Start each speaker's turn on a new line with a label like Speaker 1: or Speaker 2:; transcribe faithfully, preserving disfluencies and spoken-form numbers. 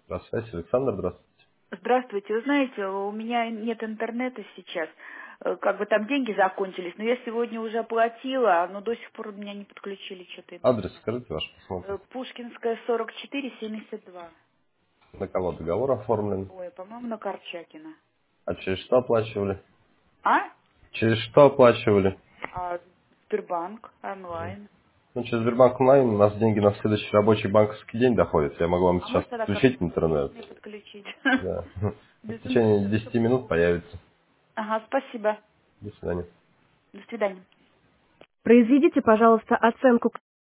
Speaker 1: Здравствуйте, Александр, здравствуйте.
Speaker 2: Здравствуйте. Вы знаете, у меня нет интернета сейчас. Э, Как бы там деньги закончились, но я сегодня уже оплатила, но до сих пор меня не подключили что-то
Speaker 1: Адрес
Speaker 2: интернет.
Speaker 1: скажите ваш,
Speaker 2: Э,
Speaker 1: посмотрим.
Speaker 2: Пушкинская, сорок четыре, семьдесят два.
Speaker 1: На кого договор оформлен?
Speaker 2: Ой, по-моему, на Корчакина.
Speaker 1: А через что оплачивали?
Speaker 2: А?
Speaker 1: Через что оплачивали?
Speaker 2: А Сбербанк онлайн.
Speaker 1: Ну, через Сбербанк онлайн у нас деньги на следующий рабочий банковский день доходят. Я могу вам
Speaker 2: А
Speaker 1: сейчас
Speaker 2: может тогда
Speaker 1: подключить
Speaker 2: Корчакина
Speaker 1: интернет.
Speaker 2: мне подключить?
Speaker 1: Да. В
Speaker 2: Без
Speaker 1: течение
Speaker 2: интернета.
Speaker 1: десяти минут появится.
Speaker 2: Ага, спасибо.
Speaker 1: До свидания.
Speaker 2: До свидания.
Speaker 3: Произведите, пожалуйста, оценку